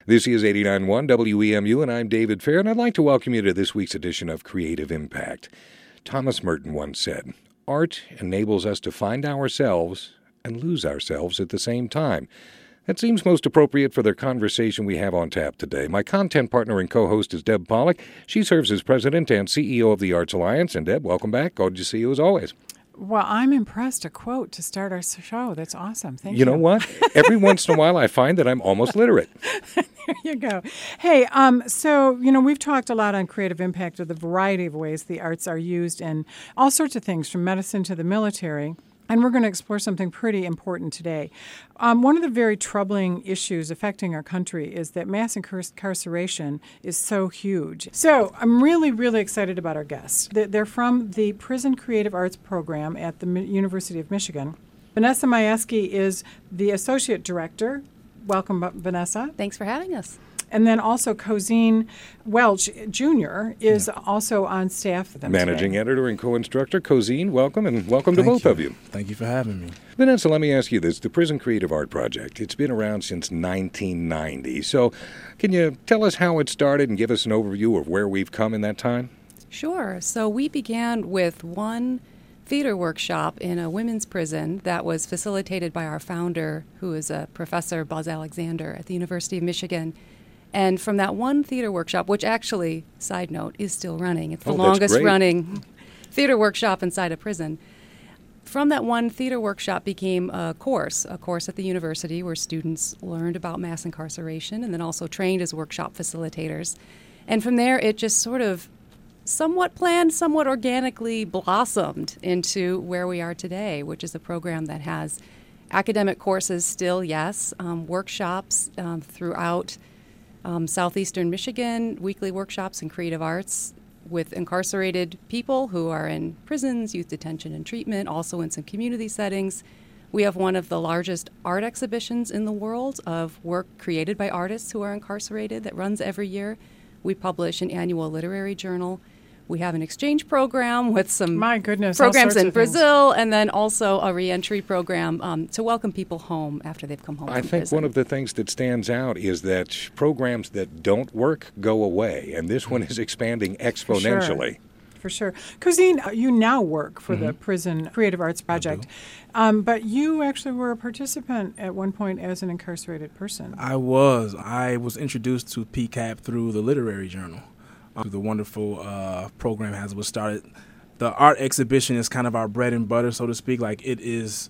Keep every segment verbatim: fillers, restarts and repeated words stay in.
This is eighty-nine point one W E M U, and I'm David Fair, and I'd like to welcome you to this week's edition of Creative Impact. Thomas Merton once said, "Art enables us to find ourselves and lose ourselves at the same time." That seems most appropriate for the conversation we have on tap today. My content partner and co-host is Deb Pollack. She serves as president and C E O of the Arts Alliance. And Deb, welcome back. Good to see you as always. Well, I'm impressed. A quote to start our show. That's awesome. Thank you. You know what? Every once in a while, I find that I'm almost literate. There you go. Hey, um, so, you know, we've talked a lot on creative impact of the variety of ways the arts are used in all sorts of things, from medicine to the military. And we're going to explore something pretty important today. Um, one of the very troubling issues affecting our country is that mass incarceration is so huge. So I'm really, really excited about our guests. They're from the Prison Creative Arts Program at the University of Michigan. Vanessa Majewski is the Associate Director. Welcome, Vanessa. Thanks for having us. And then also Cosine Welch Junior is yeah. also on staff with them Managing today. Editor and co-instructor. Cosine, welcome, and welcome Thank to both you. of you. Thank you for having me. Vanessa, let me ask you this. The Prison Creative Art Project, it's been around since nineteen ninety. So can you tell us how it started and give us an overview of where we've come in that time? Sure. So we began with one theater workshop in a women's prison that was facilitated by our founder, who is a professor, Buzz Alexander, at the University of Michigan. And from that one theater workshop, which actually, side note, is still running. It's the oh, longest great. running theater workshop inside a prison. From that one theater workshop became a course, a course at the university where students learned about mass incarceration and then also trained as workshop facilitators. And from there, it just sort of somewhat planned, somewhat organically blossomed into where we are today, which is a program that has academic courses still, yes, um, workshops um, throughout Um, southeastern Michigan, weekly workshops in creative arts with incarcerated people who are in prisons, youth detention and treatment, also in some community settings. We have one of the largest art exhibitions in the world of work created by artists who are incarcerated that runs every year. We publish an annual literary journal. We have an exchange program with some My goodness, programs in of Brazil, and then also a reentry program um, to welcome people home after they've come home I from think prison. one of the things that stands out is that programs that don't work go away, and this one is expanding exponentially. For sure. Cosine, you now work for Mm-hmm. the Prison Creative Arts Project, um, but you actually were a participant at one point as an incarcerated person. I was. I was introduced to P C A P through the Literary Journal. Um, the wonderful uh, program has was started. The art exhibition is kind of our bread and butter, so to speak. Like it is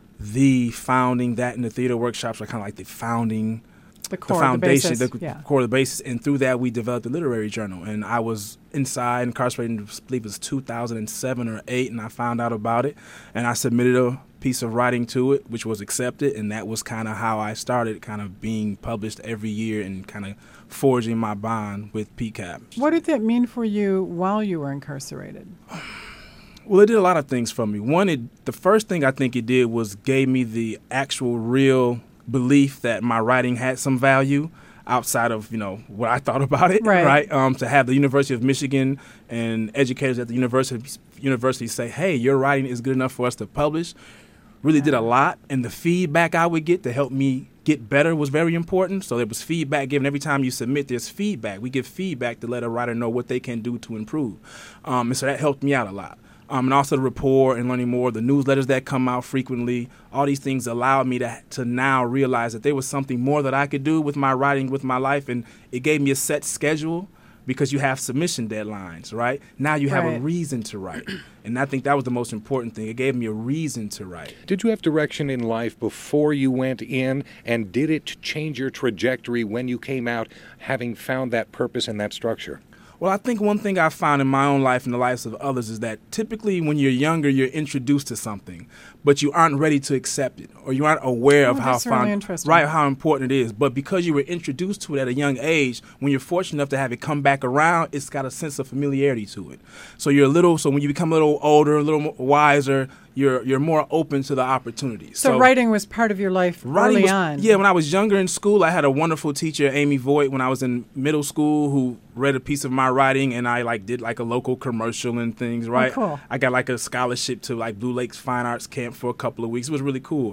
the founding, that and the theater workshops are kind of like the founding, the core, the foundation, the, basis, the yeah. core of the basis. And through that, we developed the Literary Journal. And I was inside, incarcerated, I believe it was two thousand seven or eight, and I found out about it. And I submitted a piece of writing to it, which was accepted, and that was kind of how I started kind of being published every year and kind of forging my bond with P C A P. What did that mean for you while you were incarcerated? Well, it did a lot of things for me. One, it, the first thing I think it did was gave me the actual real belief that my writing had some value outside of, you know, what I thought about it, right? right? Um, to have the University of Michigan and educators at the university, university say, hey, your writing is good enough for us to publish, really did a lot. And the feedback I would get to help me get better was very important. So there was feedback given. Every time you submit, there's feedback. We give feedback to let a writer know what they can do to improve. Um, and so that helped me out a lot. Um, and also the rapport and learning more, the newsletters that come out frequently, all these things allowed me to to now realize that there was something more that I could do with my writing, with my life. And it gave me a set schedule because you have submission deadlines, right? Now you have right. a reason to write. And I think that was the most important thing. It gave me a reason to write. Did you have direction in life before you went in, and did it change your trajectory when you came out, having found that purpose and that structure? Well, I think one thing I found in my own life and the lives of others is that typically when you're younger, you're introduced to something, but you aren't ready to accept it, or you aren't aware oh, of how that's really found, interesting. right how important it is. But because you were introduced to it at a young age, when you're fortunate enough to have it come back around, it's got a sense of familiarity to it. So you're a little. So when you become a little older, a little more wiser, you're you're more open to the opportunities. So, so writing was part of your life early was, on. Yeah, when I was younger in school, I had a wonderful teacher, Amy Voigt, when I was in middle school, who read a piece of my writing, and I like did like a local commercial and things, right? Oh, cool. I got like a scholarship to like Blue Lakes Fine Arts Camp for a couple of weeks. It was really cool.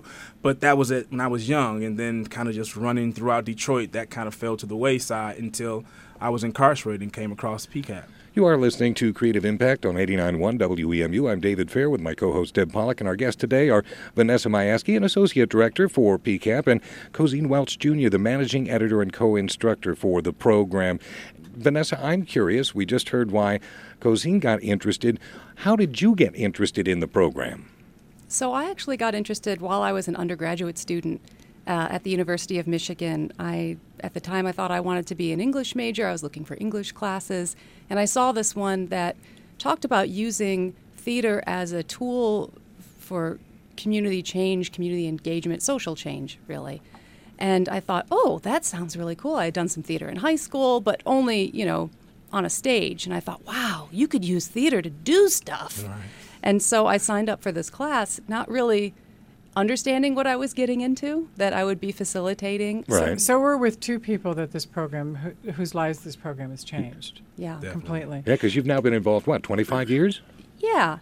But that was it when I was young, and then kind of just running throughout Detroit, that kind of fell to the wayside until I was incarcerated and came across P CAP. You are listening to Creative Impact on eighty-nine point one W E M U. I'm David Fair with my co-host Deb Pollack, and our guests today are Vanessa Mayeski, an Associate Director for P CAP, and Cosine Welch Junior, the Managing Editor and Co-Instructor for the program. Vanessa, I'm curious. We just heard why Cosine got interested. How did you get interested in the program? So I actually got interested while I was an undergraduate student uh, at the University of Michigan. I, at the time, I thought I wanted to be an English major. I was looking for English classes, and I saw this one that talked about using theater as a tool for community change, community engagement, social change, really. And I thought, oh, that sounds really cool. I had done some theater in high school, but only, you know, on a stage. And I thought, wow, you could use theater to do stuff. Right. And so I signed up for this class, not really understanding what I was getting into, that I would be facilitating. Right. So, so we're with two people that this program, who, whose lives this program has changed. Yeah. Definitely. Completely. Yeah, because you've now been involved, what, twenty-five years? Yeah.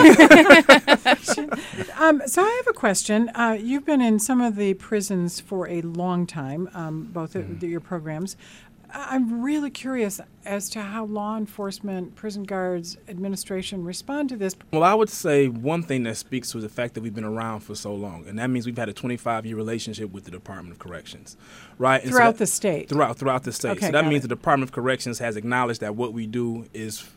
um, so I have a question. Uh, you've been in some of the prisons for a long time, um, both mm. of your programs. I'm really curious as to how law enforcement, prison guards, administration respond to this. Well, I would say one thing that speaks to the fact that we've been around for so long, and that means we've had a twenty-five-year relationship with the Department of Corrections, right? And throughout so that, the state? Throughout throughout the state. Okay, so that means it. the Department of Corrections has acknowledged that what we do is,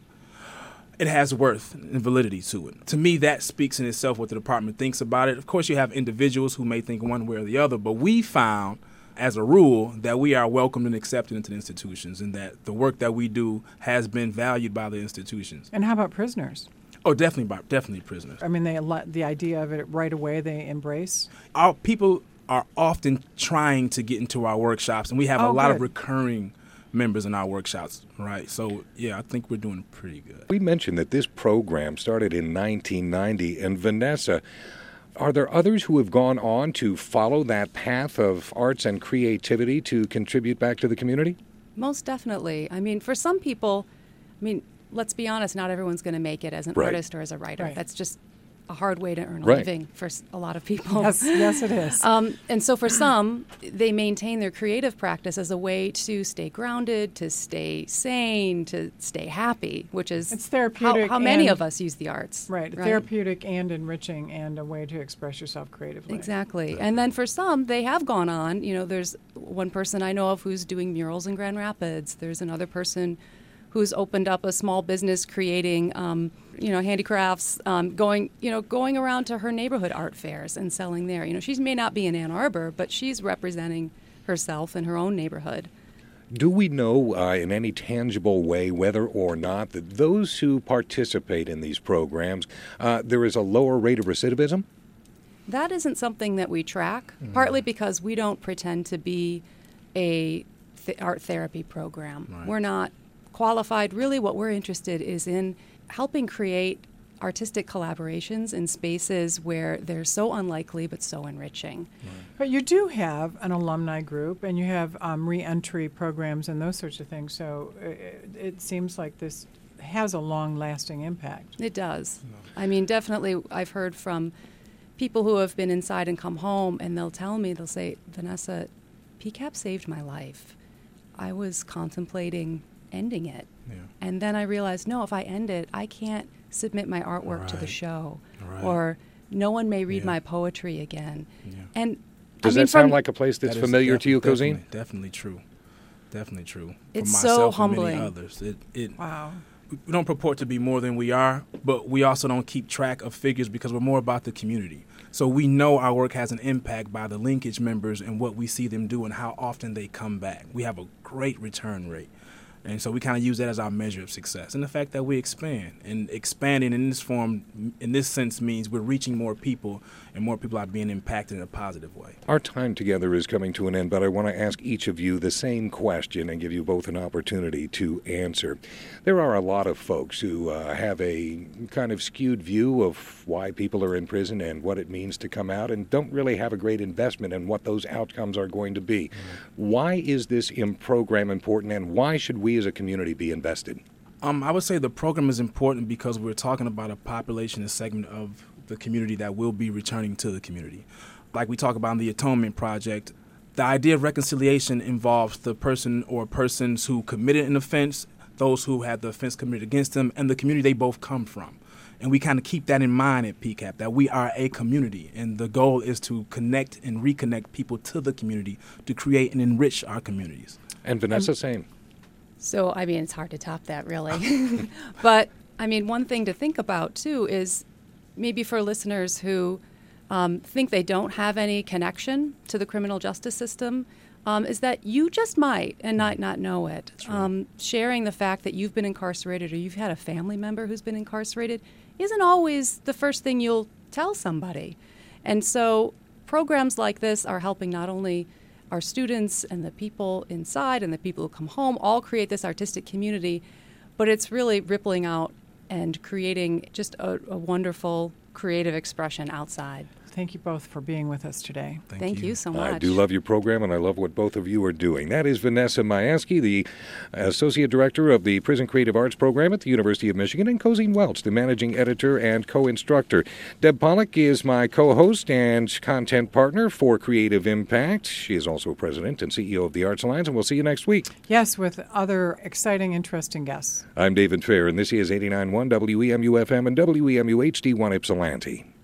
it has worth and validity to it. To me, that speaks in itself what the department thinks about it. Of course, you have individuals who may think one way or the other, but we found as a rule, that we are welcomed and accepted into the institutions, and that the work that we do has been valued by the institutions. And how about prisoners? Oh, definitely, by, definitely prisoners. I mean, they the idea of it right away they embrace. Our people are often trying to get into our workshops, and we have oh, a lot good. of recurring members in our workshops, right? So, yeah, I think we're doing pretty good. We mentioned that this program started in nineteen ninety, and Vanessa, are there others who have gone on to follow that path of arts and creativity to contribute back to the community? Most definitely. I mean, for some people, I mean, let's be honest, not everyone's going to make it as an right. artist or as a writer. Right. That's just a hard way to earn a right. living for a lot of people. Yes, yes it is. Um, and so for some, they maintain their creative practice as a way to stay grounded, to stay sane, to stay happy, which is it's therapeutic how, how many and, of us use the arts. Right, right, therapeutic and enriching and a way to express yourself creatively. Exactly. And then for some, they have gone on. You know, there's one person I know of who's doing murals in Grand Rapids. There's another person who's opened up a small business creating, um, you know, handicrafts, um, going, you know, going around to her neighborhood art fairs and selling there. You know, she may not be in Ann Arbor, but she's representing herself in her own neighborhood. Do we know uh, in any tangible way whether or not that those who participate in these programs, uh, there is a lower rate of recidivism? That isn't something that we track, mm. partly because we don't pretend to be a th- art therapy program. Right. We're not qualified. Really what we're interested is in helping create artistic collaborations in spaces where they're so unlikely but so enriching. Right. But you do have an alumni group, and you have um, re-entry programs and those sorts of things, so it, it seems like this has a long-lasting impact. It does. No. I mean, definitely I've heard from people who have been inside and come home, and they'll tell me, they'll say, Vanessa, P CAP saved my life. I was contemplating ending it. Yeah. And then I realized, no, if I end it, I can't submit my artwork right. to the show. Right. Or no one may read yeah. my poetry again. Yeah. And Does I mean, that sound like a place that's that familiar def- to you, Cosine? Definitely, definitely true. Definitely true. It's For myself so and humbling. many others. It, it, wow. We don't purport to be more than we are, but we also don't keep track of figures because we're more about the community. So we know our work has an impact by the linkage members and what we see them do and how often they come back. We have a great return rate. And so we kind of use that as our measure of success. And the fact that we expand. And expanding in this form, in this sense, means we're reaching more people, and more people are being impacted in a positive way. Our time together is coming to an end, but I want to ask each of you the same question and give you both an opportunity to answer. There are a lot of folks who uh, have a kind of skewed view of why people are in prison and what it means to come out, and don't really have a great investment in what those outcomes are going to be. Mm-hmm. Why is this im- program important, and why should we as a community be invested? Um, I would say the program is important because we're talking about a population, a segment of the community that will be returning to the community. like we talk about in the Atonement Project, the idea of reconciliation involves the person or persons who committed an offense, those who had the offense committed against them, and the community they both come from. And we kind of keep that in mind at P CAP, that we are a community, and the goal is to connect and reconnect people to the community to create and enrich our communities. And Vanessa, same. So, I mean, it's hard to top that, really. But, I mean, one thing to think about, too, is maybe for listeners who um, think they don't have any connection to the criminal justice system, um, is that you just might and might not know it. Right. Um, sharing the fact that you've been incarcerated or you've had a family member who's been incarcerated isn't always the first thing you'll tell somebody. And so programs like this are helping not only our students and the people inside and the people who come home all create this artistic community, but it's really rippling out and creating just a, a wonderful creative expression outside. Thank you both for being with us today. Thank, Thank you. you so much. I do love your program, and I love what both of you are doing. That is Vanessa Mayaski, the Associate Director of the Prison Creative Arts Program at the University of Michigan, and Cosine Welch, the Managing Editor and Co-Instructor. Deb Pollock is my co-host and content partner for Creative Impact. She is also President and C E O of the Arts Alliance, and we'll see you next week. Yes, with other exciting, interesting guests. I'm David Fair, and this is eighty-nine point one W E M U F M and W E M U H D one Ypsilanti.